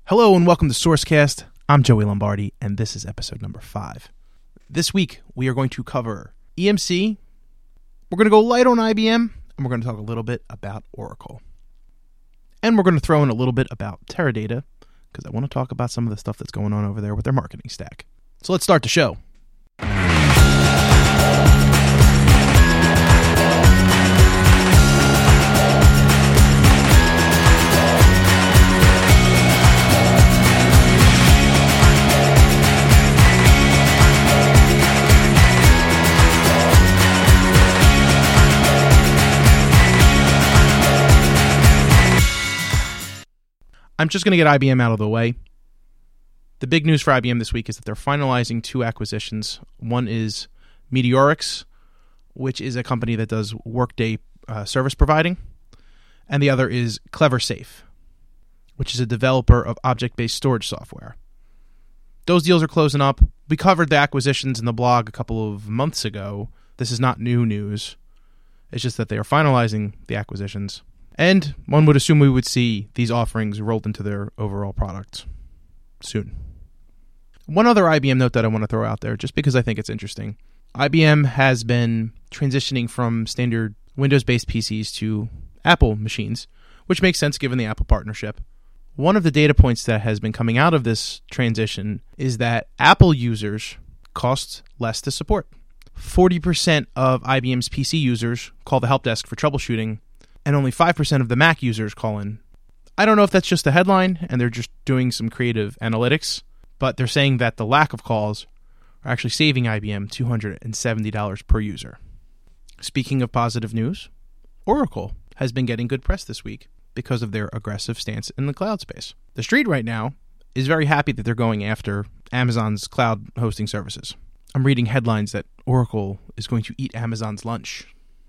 Hello and welcome to Sourcecast. I'm Joey Lombardi, and this is episode number 5. This week, we are going to cover EMC, we're going to go light on IBM, and we're going to talk a little bit about Oracle. And we're going to throw in a little bit about Teradata, because I want to talk about some of the stuff that's going on over there with their marketing stack. So let's start the show. I'm just going to get IBM out of the way. The big news for IBM this week is that they're finalizing 2 acquisitions. One is Meteorix, which is a company that does Workday service providing. And the other is CleverSafe, which is a developer of object-based storage software. Those deals are closing up. We covered the acquisitions in the blog a couple of months ago. This is not new news. It's just that they are finalizing the acquisitions. And one would assume we would see these offerings rolled into their overall product soon. One other IBM note that I want to throw out there, just because I think it's interesting. IBM has been transitioning from standard Windows-based PCs to Apple machines, which makes sense given the Apple partnership. One of the data points that has been coming out of this transition is that Apple users cost less to support. 40% of IBM's PC users call the help desk for troubleshooting, and only 5% of the Mac users call in. I don't know if that's just a headline and they're just doing some creative analytics, but they're saying that the lack of calls are actually saving IBM $270 per user. Speaking of positive news, Oracle has been getting good press this week because of their aggressive stance in the cloud space. The street right now is very happy that they're going after Amazon's cloud hosting services. I'm reading headlines that Oracle is going to eat Amazon's lunch.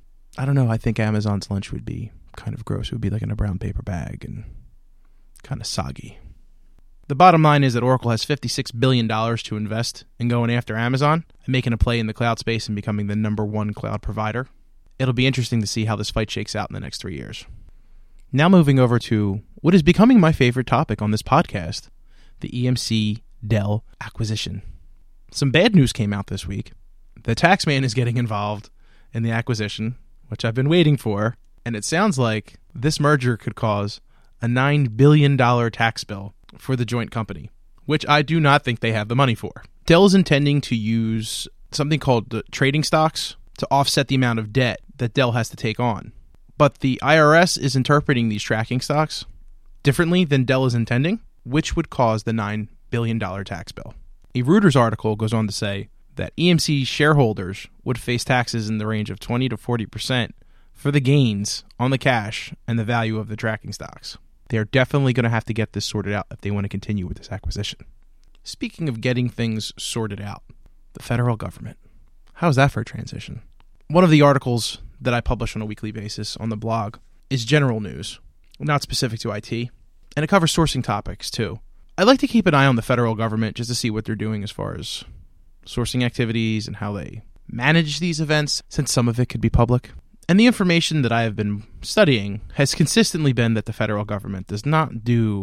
I don't know, I think Amazon's lunch would be kind of gross. It would be like in a brown paper bag and kind of soggy. The bottom line is that Oracle has $56 billion to invest in going after Amazon and making a play in the cloud space and becoming the number 1 cloud provider. It'll be interesting to see how this fight shakes out in the next 3 years. Now moving over to what is becoming my favorite topic on this podcast, the EMC Dell acquisition. Some bad news came out this week. The tax man is getting involved in the acquisition, which I've been waiting for, and it sounds like this merger could cause a $9 billion tax bill for the joint company, which I do not think they have the money for. Dell is intending to use something called trading stocks to offset the amount of debt that Dell has to take on. But the IRS is interpreting these tracking stocks differently than Dell is intending, which would cause the $9 billion tax bill. A Reuters article goes on to say that EMC shareholders would face taxes in the range of 20 to 40% for the gains on the cash and the value of the tracking stocks. They are definitely going to have to get this sorted out if they want to continue with this acquisition. Speaking of getting things sorted out, the federal government. How's that for a transition? One of the articles that I publish on a weekly basis on the blog is general news, not specific to IT, and it covers sourcing topics too. I like to keep an eye on the federal government just to see what they're doing as far as sourcing activities and how they manage these events, since some of it could be public. And the information that I have been studying has consistently been that the federal government does not do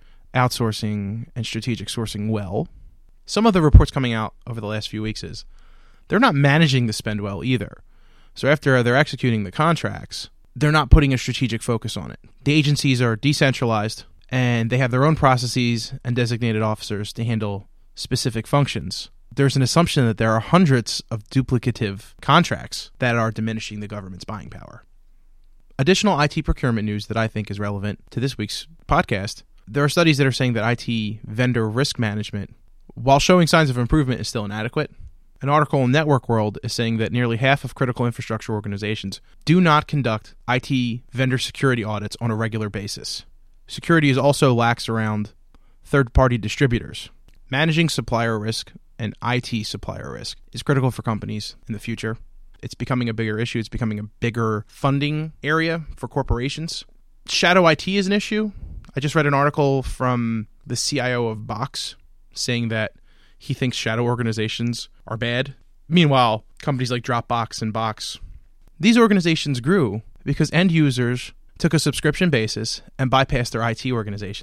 outsourcing and strategic sourcing well. Some of the reports coming out over the last few weeks is they're not managing the spend well either. So after they're executing the contracts, they're not putting a strategic focus on it. The agencies are decentralized and they have their own processes and designated officers to handle specific functions. There's an assumption that there are hundreds of duplicative contracts that are diminishing the government's buying power. Additional IT procurement news that I think is relevant to this week's podcast. There are studies that are saying that IT vendor risk management, while showing signs of improvement, is still inadequate. An article in Network World is saying that nearly half of critical infrastructure organizations do not conduct IT vendor security audits on a regular basis. Security is also lax around third-party distributors. Managing supplier risk and IT supplier risk is critical for companies in the future. It's becoming a bigger issue. It's becoming a bigger funding area for corporations. Shadow IT is an issue. I just read an article from the CIO of Box saying that he thinks shadow organizations are bad. Meanwhile, companies like Dropbox and Box, these organizations grew because end users took a subscription basis and bypassed their IT organizations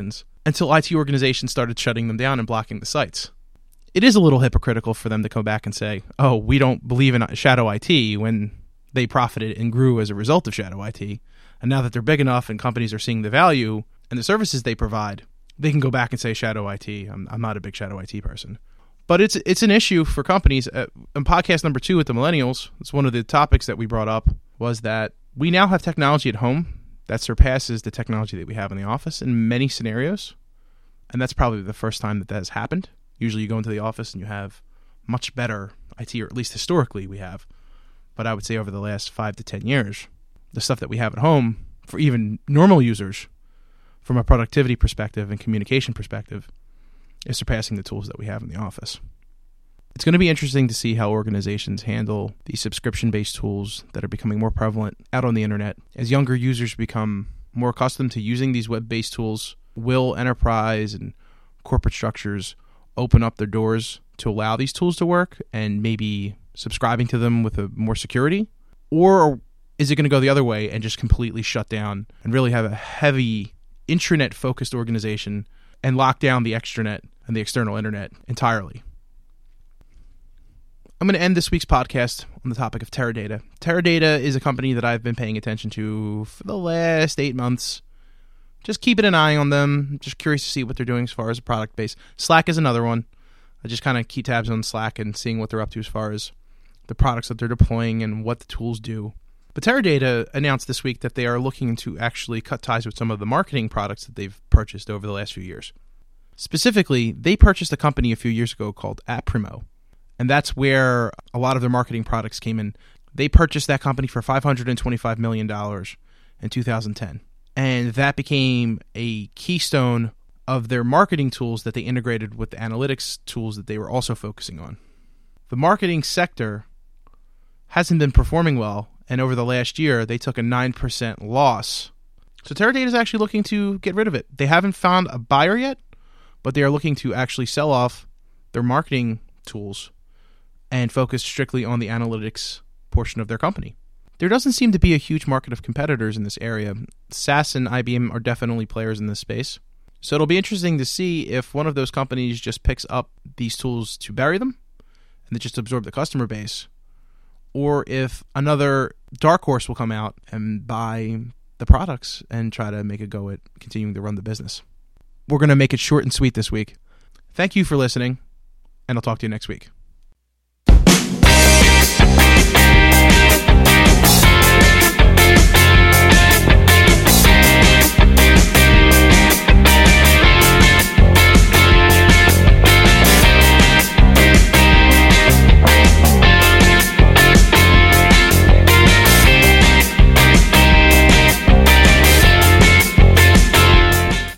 until IT organizations started shutting them down and blocking the sites. It is a little hypocritical for them to come back and say, oh, we don't believe in shadow IT, when they profited and grew as a result of shadow IT. And now that they're big enough and companies are seeing the value and the services they provide, they can go back and say shadow IT. I'm not a big shadow IT person. But it's an issue for companies. In podcast number 2 with the millennials, it's one of the topics that we brought up, was that we now have technology at home that surpasses the technology that we have in the office in many scenarios. And that's probably the first time that has happened. Usually you go into the office and you have much better IT, or at least historically we have. But I would say over the last 5 to 10 years, the stuff that we have at home for even normal users from a productivity perspective and communication perspective is surpassing the tools that we have in the office. It's going to be interesting to see how organizations handle these subscription-based tools that are becoming more prevalent out on the internet. As younger users become more accustomed to using these web-based tools, will enterprise and corporate structures open up their doors to allow these tools to work and maybe subscribing to them with more security? Or is it going to go the other way and just completely shut down and really have a heavy intranet-focused organization and lock down the extranet and the external internet entirely? I'm going to end this week's podcast on the topic of Teradata. Teradata is a company that I've been paying attention to for the last 8 months. Just keeping an eye on them. Just curious to see what they're doing as far as a product base. Slack is another one. I just kind of keep tabs on Slack and seeing what they're up to as far as the products that they're deploying and what the tools do. But Teradata announced this week that they are looking to actually cut ties with some of the marketing products that they've purchased over the last few years. Specifically, they purchased a company a few years ago called Aprimo, and that's where a lot of their marketing products came in. They purchased that company for $525 million in 2010, and that became a keystone of their marketing tools that they integrated with the analytics tools that they were also focusing on. The marketing sector hasn't been performing well, and over the last year, they took a 9% loss. So Teradata is actually looking to get rid of it. They haven't found a buyer yet, but they are looking to actually sell off their marketing tools and focus strictly on the analytics portion of their company. There doesn't seem to be a huge market of competitors in this area. SAS and IBM are definitely players in this space. So it'll be interesting to see if one of those companies just picks up these tools to bury them and they just absorb the customer base, or if another dark horse will come out and buy the products and try to make a go at continuing to run the business. We're going to make it short and sweet this week. Thank you for listening, and I'll talk to you next week.